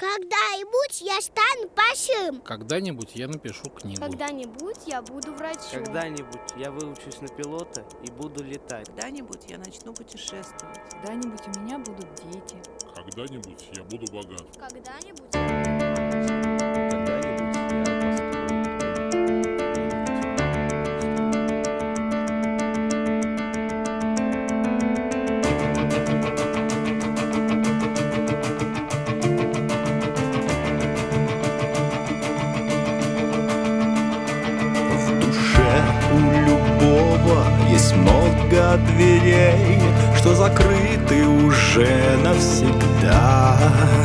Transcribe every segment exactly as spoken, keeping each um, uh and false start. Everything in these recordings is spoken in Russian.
Когда-нибудь я стану большим. Когда-нибудь я напишу книгу. Когда-нибудь я буду врачом. Когда-нибудь я выучусь на пилота и буду летать. Когда-нибудь я начну путешествовать. Когда-нибудь у меня будут дети. Когда-нибудь я буду богат. Когда-нибудь я буду богаче. Когда-нибудь я построю. В душе у любого есть много дверей, что закрыты уже навсегда.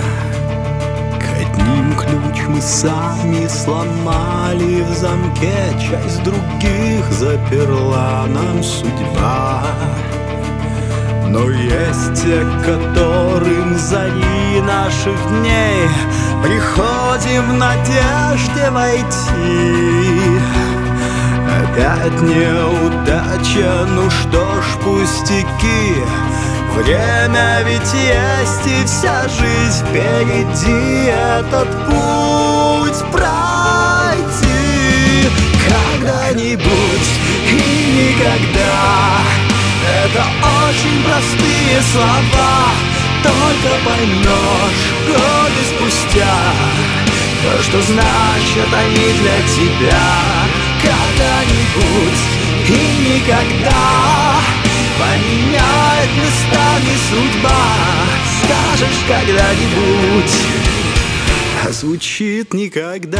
К одним ключ мы сами сломали в замке, часть других заперла нам судьба. Но есть те, которым зари наших дней приходим в надежде войти. Опять неудача, ну что ж, пустяки. Время ведь есть, и вся жизнь впереди. Этот путь пройти когда-нибудь и никогда. Это очень простые слова, только поймешь годы спустя то, что значат они для тебя. Когда-нибудь и никогда поменяет местами судьба. Скажешь когда-нибудь, а звучит никогда.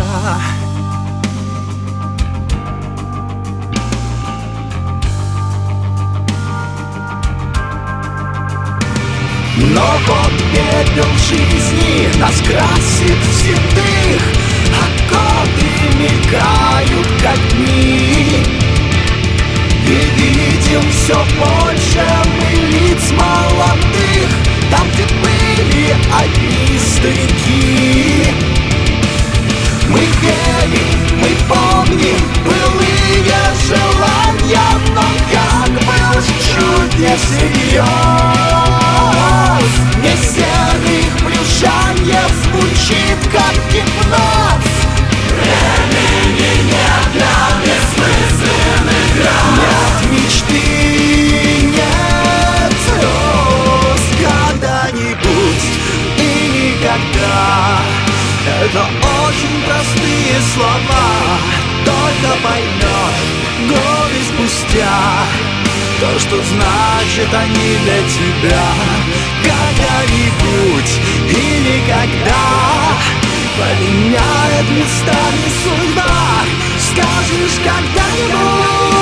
Но вот пепел жизни нас красит в седых, а годы мелькают, как дни. И видим все больше мы лиц молодых, там, где были одни старики. Мы верим, мы помним былые желания, но как был чуть не всерьез. Не серых плюшаньев звучит, как гипноз. Времени нет для бессмысленных грез. Нет мечты, нет слез. Когда-нибудь и никогда. Это очень простые слова, только поймешь годы спустя то, что значит они для тебя. Когда-нибудь и никогда поменяет местами судьба. Скажешь когда-нибудь.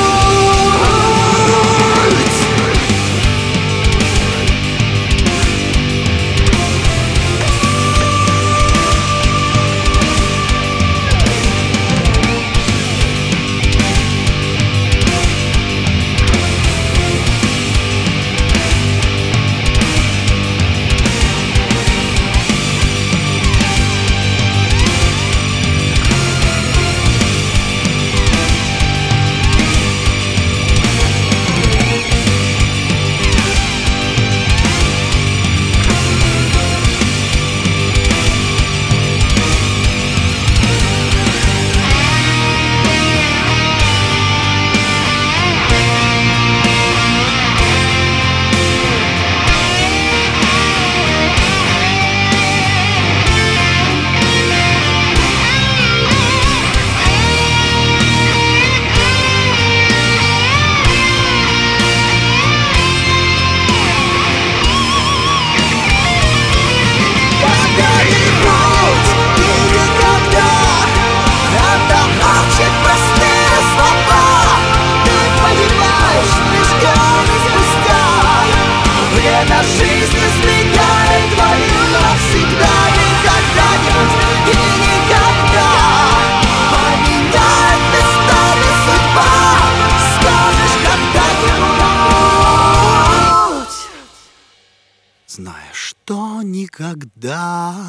Зная, что никогда